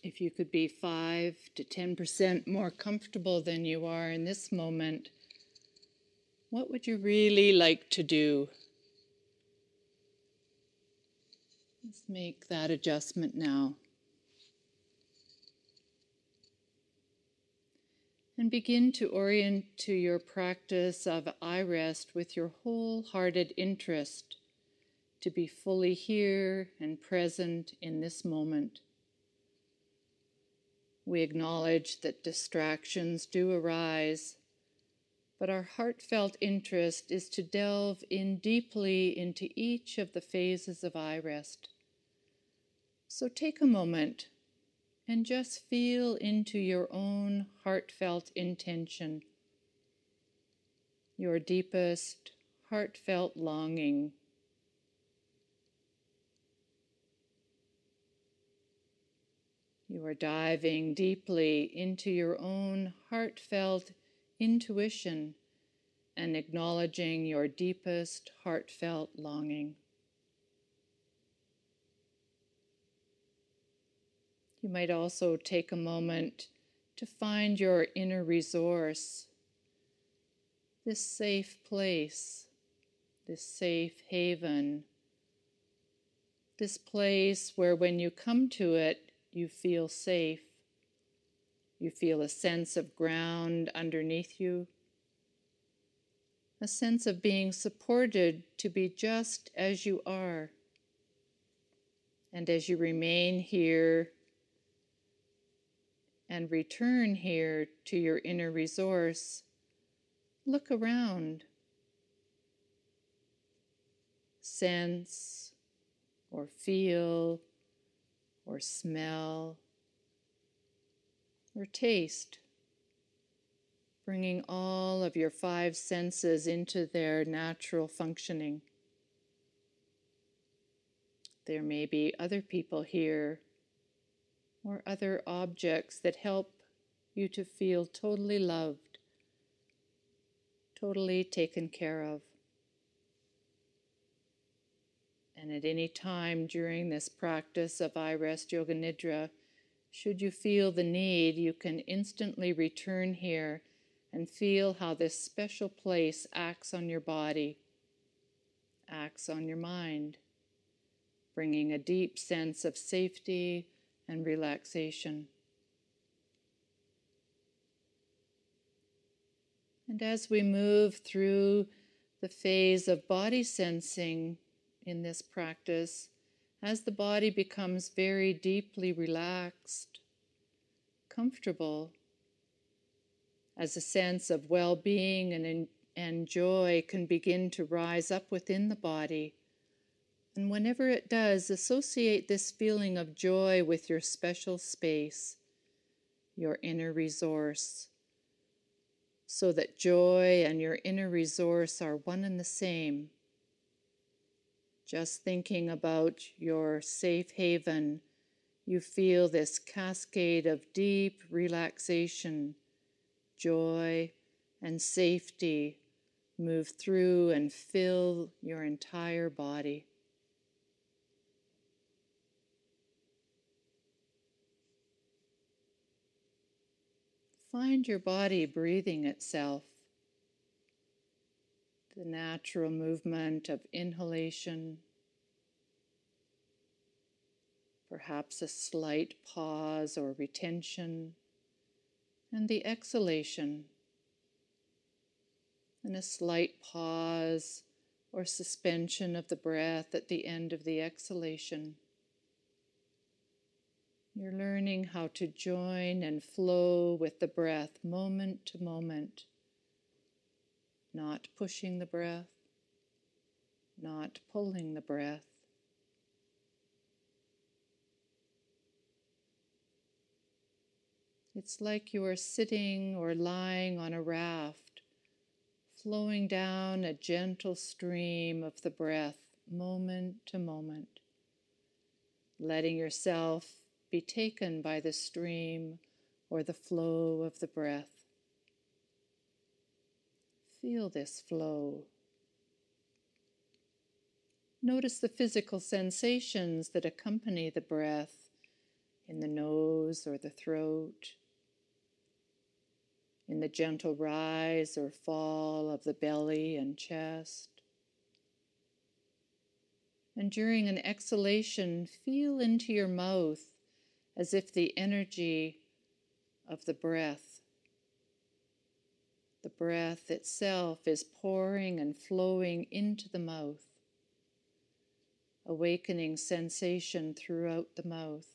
If you could be 5 to 10% more comfortable than you are in this moment, what would you really like to do? Let's make that adjustment now. And begin to orient to your practice of eye rest with your wholehearted interest to be fully here and present in this moment. We acknowledge that distractions do arise, but our heartfelt interest is to delve in deeply into each of the phases of eye rest. So take a moment and just feel into your own heartfelt intention, your deepest heartfelt longing. You are diving deeply into your own heartfelt intuition and acknowledging your deepest heartfelt longing. You might also take a moment to find your inner resource, this safe place, this safe haven, this place where when you come to it, you feel safe. You feel a sense of ground underneath you, a sense of being supported to be just as you are. And as you remain here and return here to your inner resource, look around. Sense or feel or smell or taste, bringing all of your 5 senses into their natural functioning. There may be other people here or other objects that help you to feel totally loved, totally taken care of. And at any time during this practice of eye rest yoga nidra, should you feel the need, you can instantly return here and feel how this special place acts on your body, acts on your mind, bringing a deep sense of safety and relaxation. And as we move through the phase of body sensing in this practice, as the body becomes very deeply relaxed, comfortable, as a sense of well-being and joy can begin to rise up within the body. And whenever it does, associate this feeling of joy with your special space, your inner resource, so that joy and your inner resource are one and the same. Just thinking about your safe haven, you feel this cascade of deep relaxation, joy, and safety move through and fill your entire body. Find your body breathing itself, the natural movement of inhalation, perhaps a slight pause or retention, and the exhalation, and a slight pause or suspension of the breath at the end of the exhalation. You're learning how to join and flow with the breath moment to moment, not pushing the breath, not pulling the breath. It's like you are sitting or lying on a raft, flowing down a gentle stream of the breath, moment to moment, letting yourself be taken by the stream or the flow of the breath. Feel this flow. Notice the physical sensations that accompany the breath in the nose or the throat, in the gentle rise or fall of the belly and chest. And during an exhalation, feel into your mouth as if the energy of the breath itself is pouring and flowing into the mouth, awakening sensation throughout the mouth.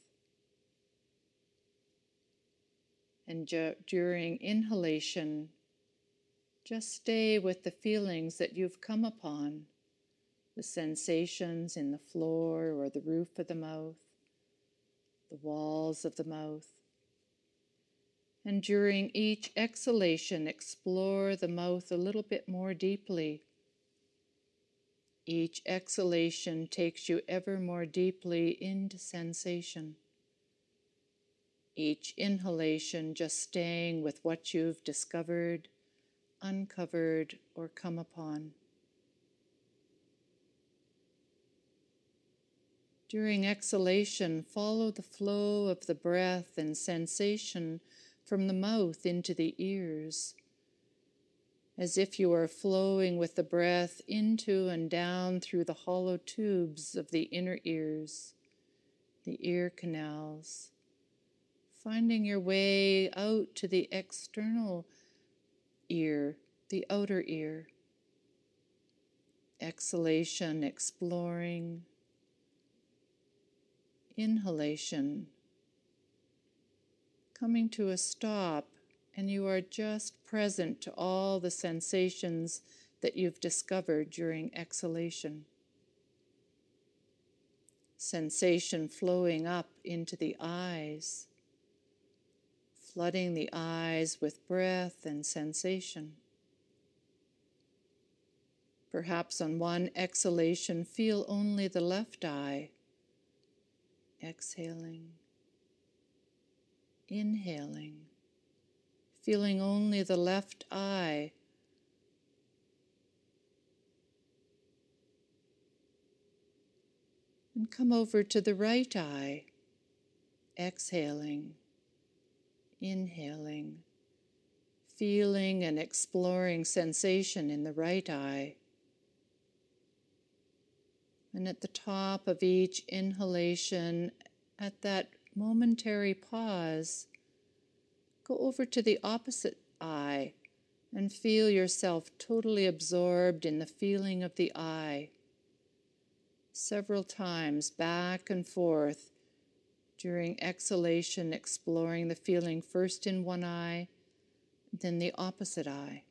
And during inhalation, just stay with the feelings that you've come upon, the sensations in the floor or the roof of the mouth, the walls of the mouth. And during each exhalation, explore the mouth a little bit more deeply. Each exhalation takes you ever more deeply into sensation. Each inhalation just staying with what you've discovered, uncovered, or come upon. During exhalation, follow the flow of the breath and sensation from the mouth into the ears, as if you are flowing with the breath into and down through the hollow tubes of the inner ears, the ear canals, finding your way out to the external ear, the outer ear. Exhalation, exploring. Inhalation, coming to a stop, and you are just present to all the sensations that you've discovered during exhalation. Sensation flowing up into the eyes, flooding the eyes with breath and sensation. Perhaps on one exhalation, feel only the left eye. Exhaling, inhaling, feeling only the left eye. And come over to the right eye. Exhaling, inhaling, feeling and exploring sensation in the right eye. And at the top of each inhalation, at that momentary pause, go over to the opposite eye and feel yourself totally absorbed in the feeling of the eye. Several times back and forth during exhalation, exploring the feeling first in one eye, then the opposite eye.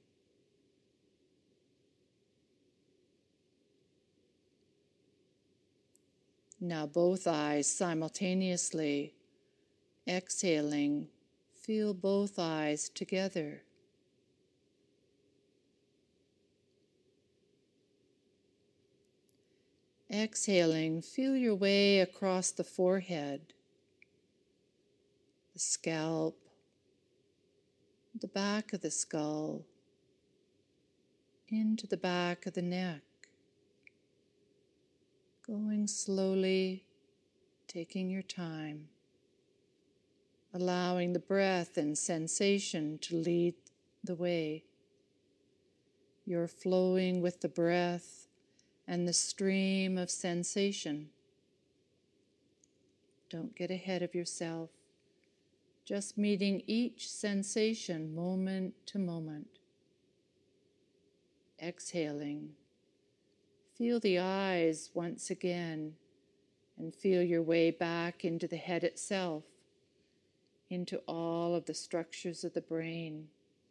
Now both eyes simultaneously. Exhaling, feel both eyes together. Exhaling, feel your way across the forehead, the scalp, the back of the skull, into the back of the neck. Going slowly, taking your time, allowing the breath and sensation to lead the way. You're flowing with the breath and the stream of sensation. Don't get ahead of yourself, just meeting each sensation moment to moment. Exhaling, feel the eyes once again and feel your way back into the head itself, into all of the structures of the brain.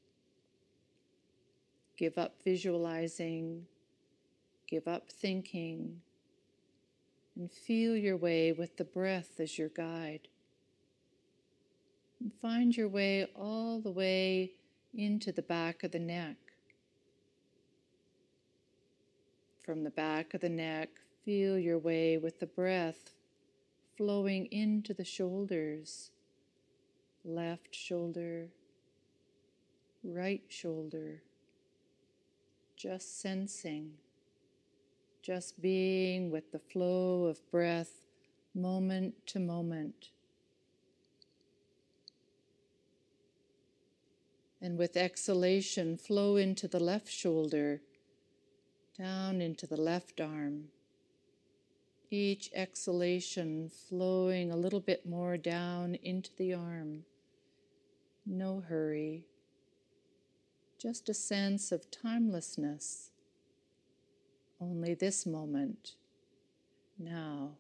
Give up visualizing, give up thinking, and feel your way with the breath as your guide. And find your way all the way into the back of the neck. From the back of the neck, feel your way with the breath flowing into the shoulders, left shoulder, right shoulder, just sensing, just being with the flow of breath moment to moment. And with exhalation, flow into the left shoulder, down into the left arm. Each exhalation flowing a little bit more down into the arm. No hurry. Just a sense of timelessness. Only this moment, now.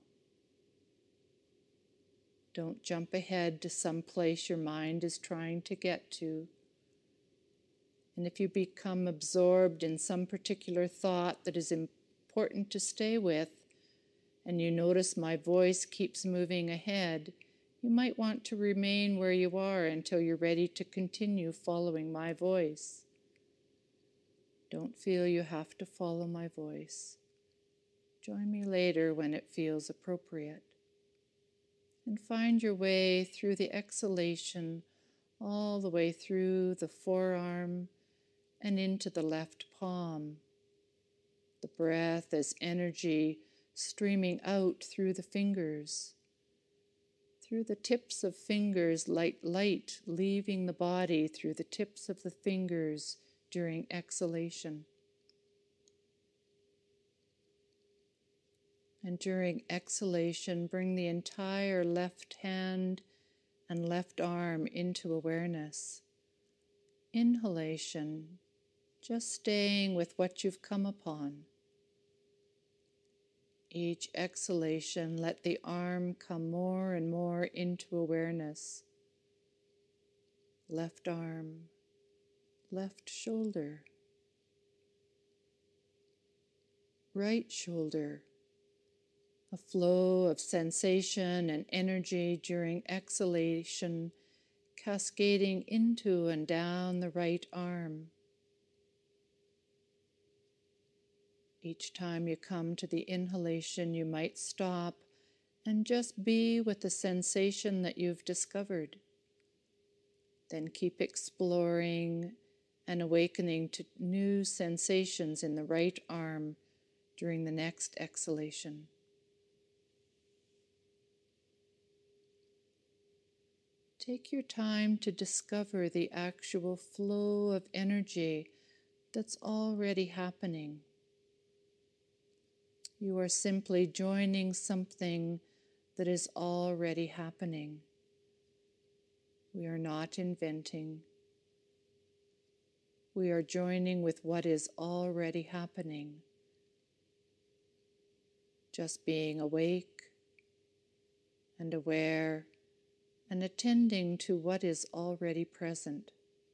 Don't jump ahead to some place your mind is trying to get to. And if you become absorbed in some particular thought that is important to stay with, and you notice my voice keeps moving ahead, you might want to remain where you are until you're ready to continue following my voice. Don't feel you have to follow my voice. Join me later when it feels appropriate. And find your way through the exhalation, all the way through the forearm and into the left palm. The breath as energy streaming out through the fingers, through the tips of fingers, light leaving the body through the tips of the fingers during exhalation. And during exhalation, bring the entire left hand and left arm into awareness. Inhalation, just staying with what you've come upon. Each exhalation, let the arm come more and more into awareness. Left arm, left shoulder, right shoulder. A flow of sensation and energy during exhalation, cascading into and down the right arm. Each time you come to the inhalation, you might stop and just be with the sensation that you've discovered. Then keep exploring and awakening to new sensations in the right arm during the next exhalation. Take your time to discover the actual flow of energy that's already happening. You are simply joining something that is already happening. We are not inventing. We are joining with what is already happening. Just being awake and aware and attending to what is already present.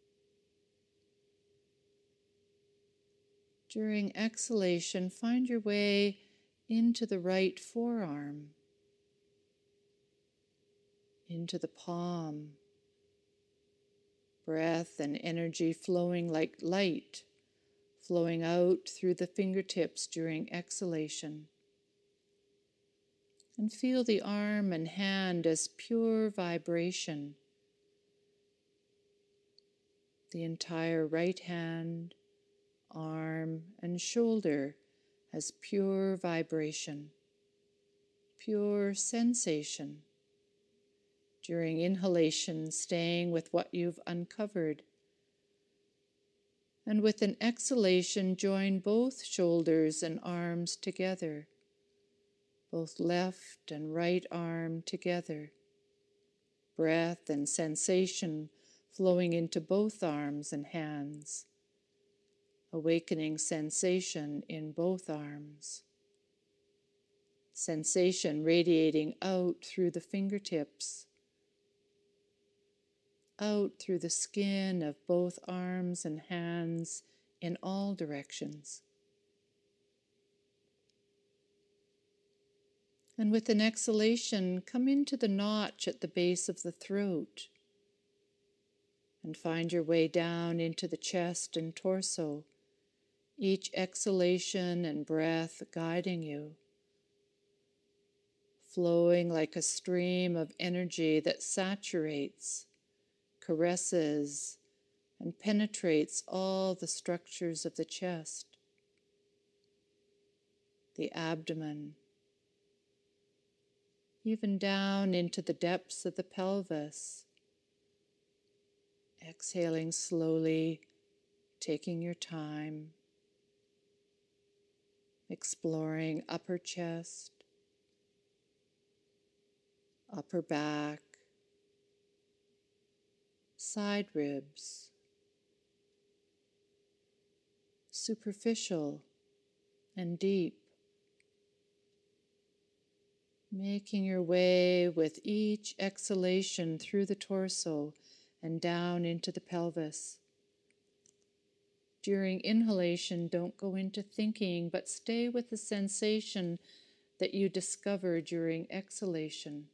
During exhalation, find your way into the right forearm, into the palm. Breath and energy flowing like light, flowing out through the fingertips during exhalation. And feel the arm and hand as pure vibration. The entire right hand, arm, and shoulder as pure vibration, pure sensation. During inhalation, staying with what you've uncovered. And with an exhalation, join both shoulders and arms together, both left and right arm together. Breath and sensation flowing into both arms and hands. Awakening sensation in both arms. Sensation radiating out through the fingertips, out through the skin of both arms and hands in all directions. And with an exhalation, come into the notch at the base of the throat and find your way down into the chest and torso, each exhalation and breath guiding you, flowing like a stream of energy that saturates, caresses, and penetrates all the structures of the chest, the abdomen, even down into the depths of the pelvis. Exhaling slowly, taking your time, exploring upper chest, upper back, side ribs, superficial and deep, making your way with each exhalation through the torso and down into the pelvis. During inhalation, don't go into thinking, but stay with the sensation that you discover during exhalation.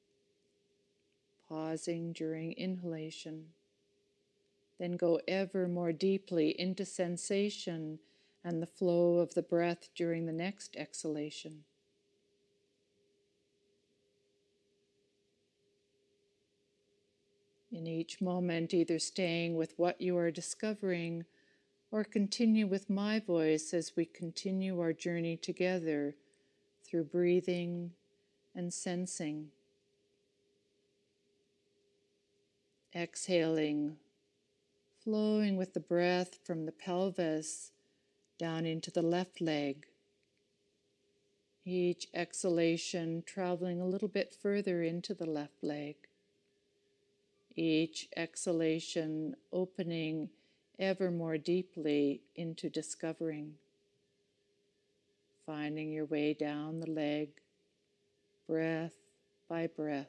Pausing during inhalation. Then go ever more deeply into sensation and the flow of the breath during the next exhalation. In each moment, either staying with what you are discovering or continue with my voice as we continue our journey together through breathing and sensing. Exhaling, flowing with the breath from the pelvis down into the left leg. Each exhalation traveling a little bit further into the left leg. Each exhalation opening ever more deeply into discovering. Finding your way down the leg, breath by breath.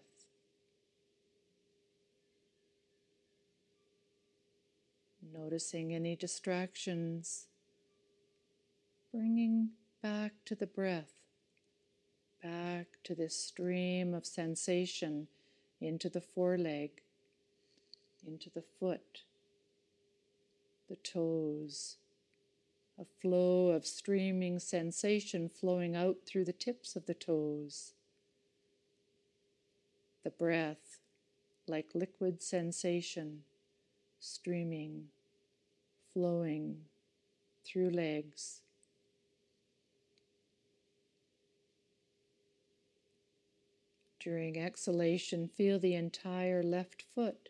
Noticing any distractions, bringing back to the breath, back to this stream of sensation into the foreleg, into the foot, the toes, a flow of streaming sensation flowing out through the tips of the toes. The breath, like liquid sensation, streaming, flowing through legs. During exhalation, feel the entire left foot,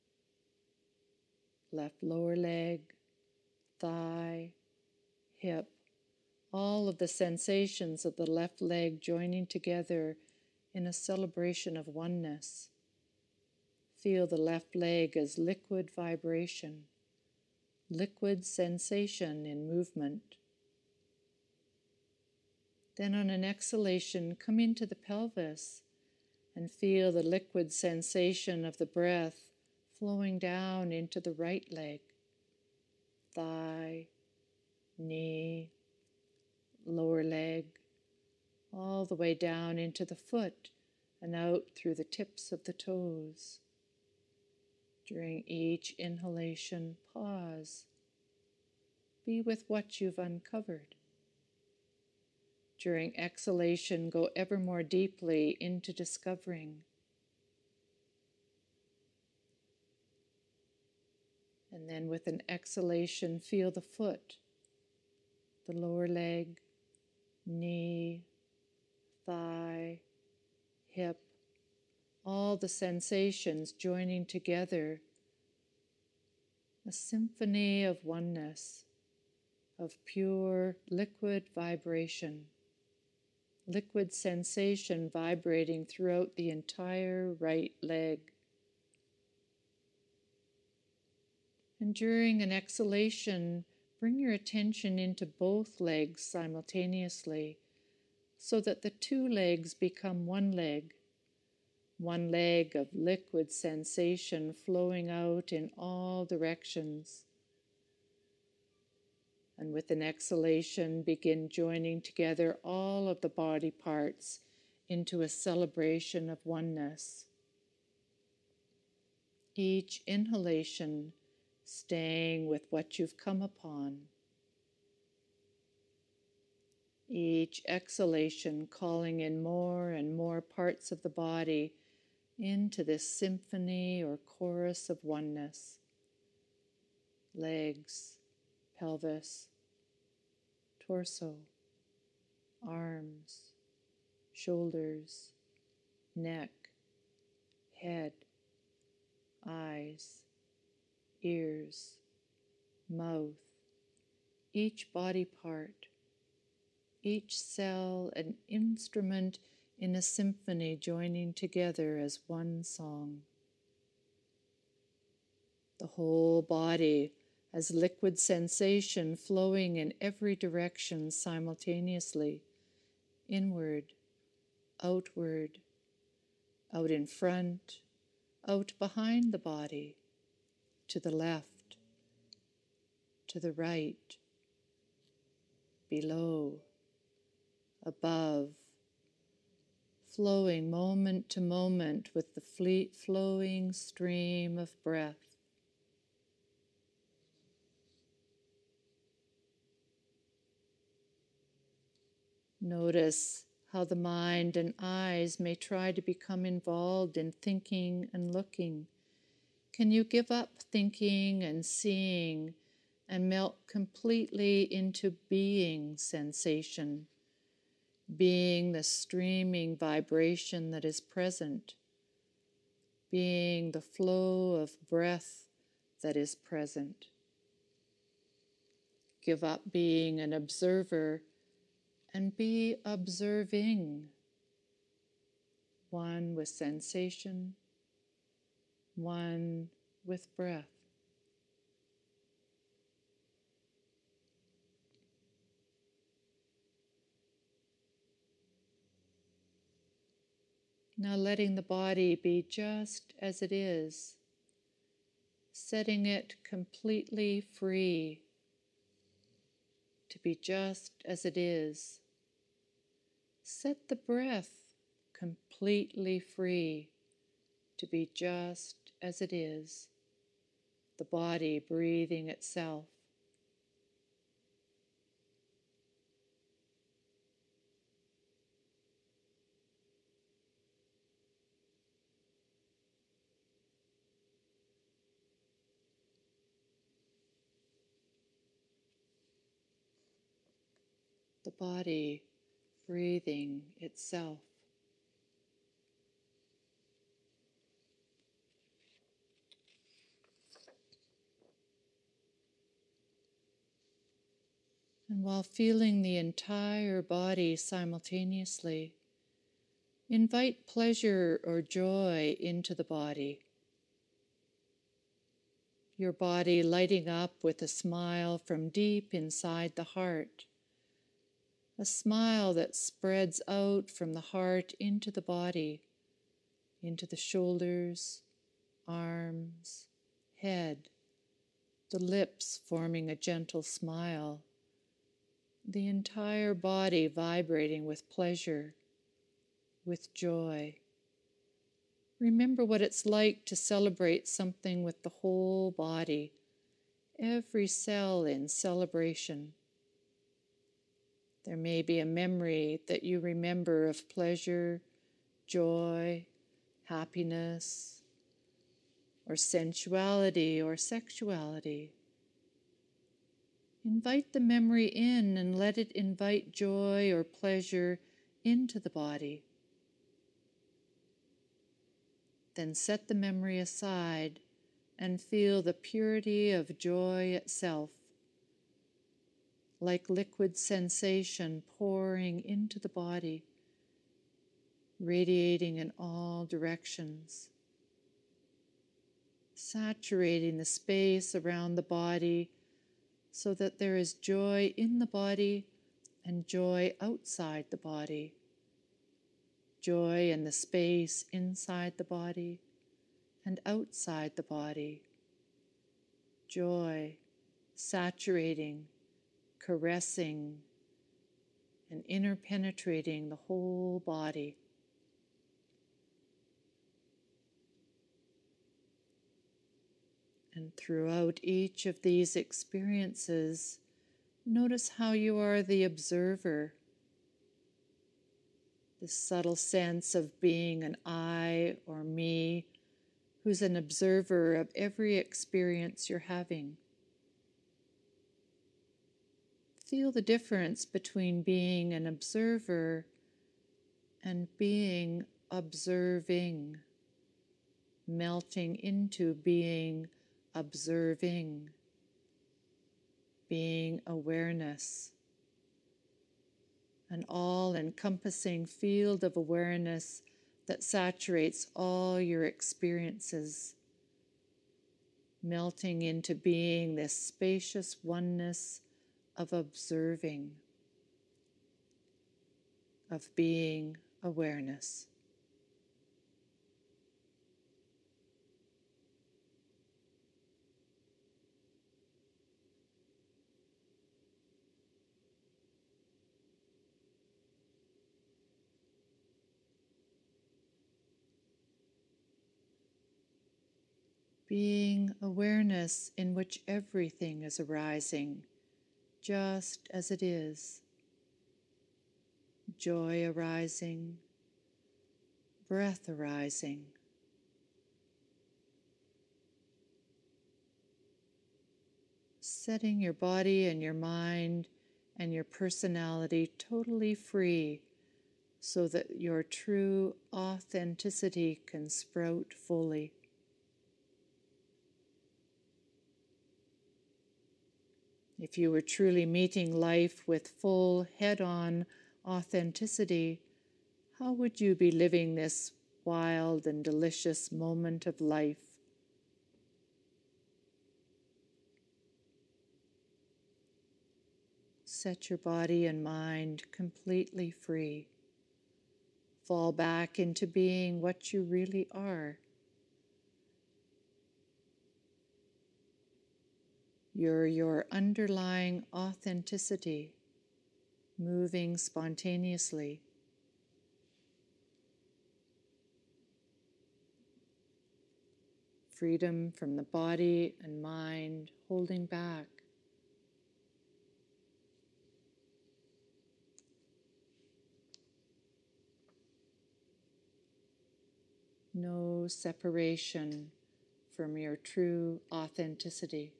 left lower leg, thigh, hip, all of the sensations of the left leg joining together in a celebration of oneness. Feel the left leg as liquid vibration, liquid sensation in movement. Then on an exhalation, come into the pelvis and feel the liquid sensation of the breath flowing down into the right leg, thigh, knee, lower leg, all the way down into the foot and out through the tips of the toes. During each inhalation, pause. Be with what you've uncovered. During exhalation, go ever more deeply into discovering. And then with an exhalation, feel the foot, the lower leg, knee, thigh, hip, all the sensations joining together, a symphony of oneness, of pure liquid vibration, liquid sensation vibrating throughout the entire right leg. And during an exhalation, bring your attention into both legs simultaneously so that the two legs become one leg of liquid sensation flowing out in all directions. And with an exhalation, begin joining together all of the body parts into a celebration of oneness. Each inhalation staying with what you've come upon. Each exhalation calling in more and more parts of the body into this symphony or chorus of oneness. Legs, pelvis, torso, arms, shoulders, neck, head, eyes, ears, mouth, each body part, each cell an instrument in a symphony joining together as one song. The whole body as liquid sensation flowing in every direction simultaneously, inward, outward, out in front, out behind the body, to the left, to the right, below, above, flowing moment to moment with the flowing stream of breath. Notice how the mind and eyes may try to become involved in thinking and looking. Can you give up thinking and seeing and melt completely into being sensation, being the streaming vibration that is present, being the flow of breath that is present? Give up being an observer and be observing, one with sensation, one with breath. Now letting the body be just as it is, setting it completely free to be just as it is. Set the breath completely free to be just as it is, the body breathing itself. The body breathing itself. And while feeling the entire body simultaneously, invite pleasure or joy into the body. Your body lighting up with a smile from deep inside the heart, a smile that spreads out from the heart into the body, into the shoulders, arms, head, the lips forming a gentle smile, the entire body vibrating with pleasure, with joy. Remember what it's like to celebrate something with the whole body, every cell in celebration. There may be a memory that you remember of pleasure, joy, happiness, or sensuality or sexuality. Invite the memory in and let it invite joy or pleasure into the body. Then set the memory aside and feel the purity of joy itself, like liquid sensation pouring into the body, radiating in all directions, saturating the space around the body so that there is joy in the body and joy outside the body, joy in the space inside the body and outside the body, joy saturating, caressing, and interpenetrating the whole body. And throughout each of these experiences, notice how you are the observer, this subtle sense of being an I or me, who's an observer of every experience you're having. Feel the difference between being an observer and being observing, melting into being observing, being awareness, an all-encompassing field of awareness that saturates all your experiences, melting into being this spacious oneness of observing, of being awareness. Being awareness in which everything is arising, just as it is. Joy arising, breath arising. Setting your body and your mind and your personality totally free so that your true authenticity can sprout fully. If you were truly meeting life with full head-on authenticity, how would you be living this wild and delicious moment of life? Set your body and mind completely free. Fall back into being what you really are. You're your underlying authenticity, moving spontaneously. Freedom from the body and mind holding back. No separation from your true authenticity.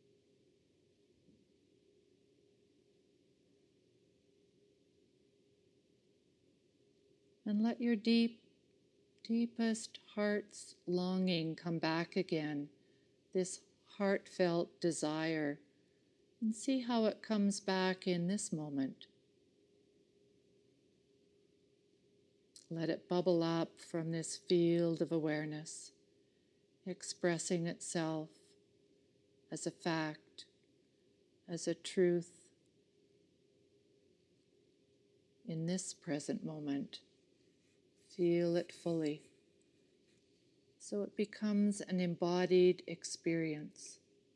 And let your deepest heart's longing come back again, this heartfelt desire, and see how it comes back in this moment. Let it bubble up from this field of awareness, expressing itself as a fact, as a truth in this present moment. Feel it fully, so it becomes an embodied experience.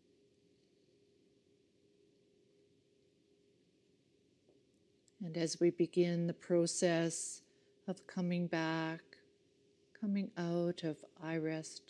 And as we begin the process of coming back, coming out of I-Rest,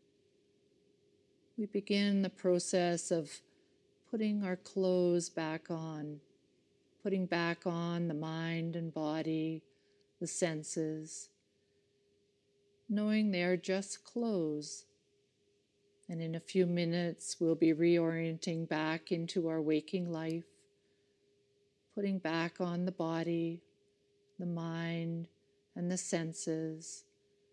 we begin the process of putting our clothes back on, putting back on the mind and body, the senses, knowing they are just clothes. And in a few minutes, we'll be reorienting back into our waking life, putting back on the body, the mind, and the senses,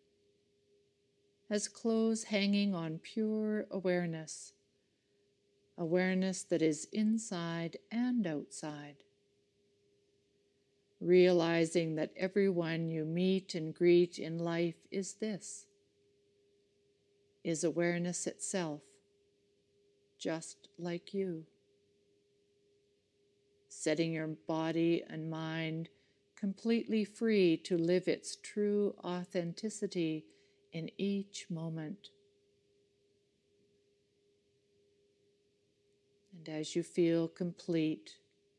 as clothes hanging on pure awareness, awareness that is inside and outside. Realizing that everyone you meet and greet in life is awareness itself, just like you. Setting your body and mind completely free to live its true authenticity in each moment. And as you feel complete,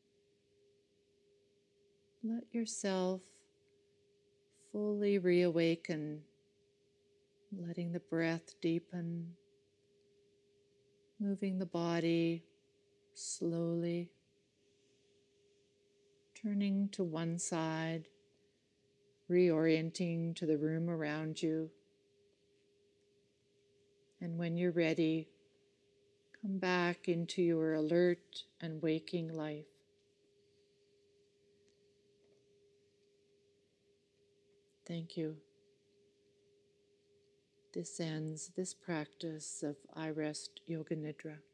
let yourself fully reawaken, letting the breath deepen, moving the body slowly, turning to one side, reorienting to the room around you. And when you're ready, come back into your alert and waking life. Thank you. this ends this practice of I Rest Yoga Nidra.